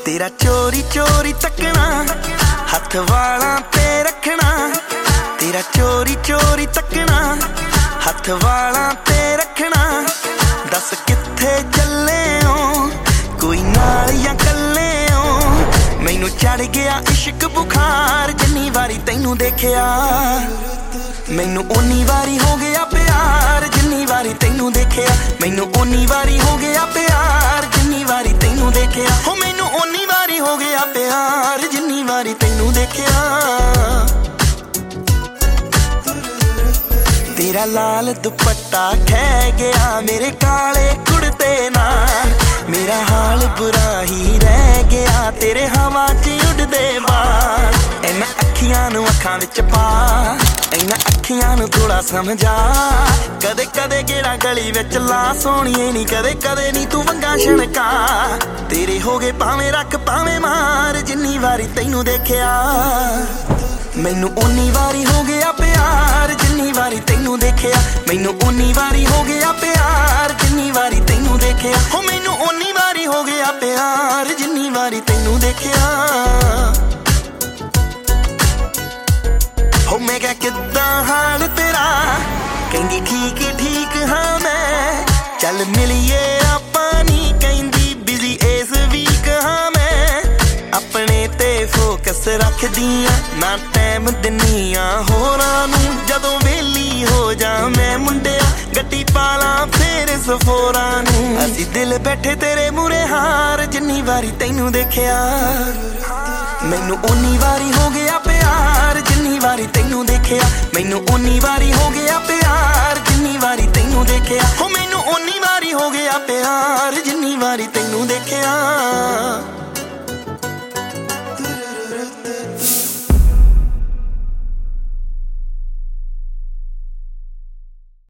तेरा चोरी चोरी तकना हथ वाला ते रखना, तेरा चोरी चोरी तकना हथ वाला ते रखना। दस किथे चले हो कोई नाल या कल्ले हो, मैनू चढ़ गया इश्क बुखार जिन्नी वारी तैनू देखिया। मैनू उन्नी वारी हो गया प्यार जिन्नी वारी तैनू देखिया, मैनू उन्नी वारी हो गया प्यार जिन्नी वारी तैनू देखिया। हो मैनू उन्नी वारी हो गया प्यार जिन्नी वारी तैनू देखिया। तेरा लाल दुपट्टा खह गया मेरे काले कुड़ते नाल, मेरा हाल बुरा ही रह गया तेरे हवा च उड़दे बाल। इन्हां अखियां नूं अखां विच पा, इन्हां अखियां नूं थोड़ा समझा, कदे कदे गेड़ा गली विच ला सोहणीए नी, कदे कदे नी तू वंगा छणका। तेरे हो गए भावें रख भावें मार जिन्नी वारी तैनू देखिया। मैनू उन्नी वारी हो गया प्यार जिन्नी वारी तैनू देखिया, मैनू उन्नी वारी हो गया प्यार जिन्नी वारी तैनू देखिया। हो मैनू उन्नी वारी हो गया प्यार जिन्नी वारी तैनू देखिया। हो मैं क्या किद्दां हाल तेरा, कहंदी ठीक ठीक हाँ मैं, चल मिलिए आपां नी कहंदी बिजी इस वीक हाँ मैं। अपने ते फोकस रखदियां ना टाइम दिनिया होरां नूं, जदों वेली हो जा मैं मुंडिया गड्डी पाला फेर सफोरां नूं। असीं दिल बैठे तेरे मूरे हार जिन्नी वारी तैनू देखिया। मैनू उन्नी वारी हो गया प्यार जिन्नी वारी तैनू देखिया, मैनू उन्नी वारी हो गया प्यार जिन्नी वारी तैनू देखिया। हो मैनू उन्नी वारी हो गया प्यार जिन्नी वारी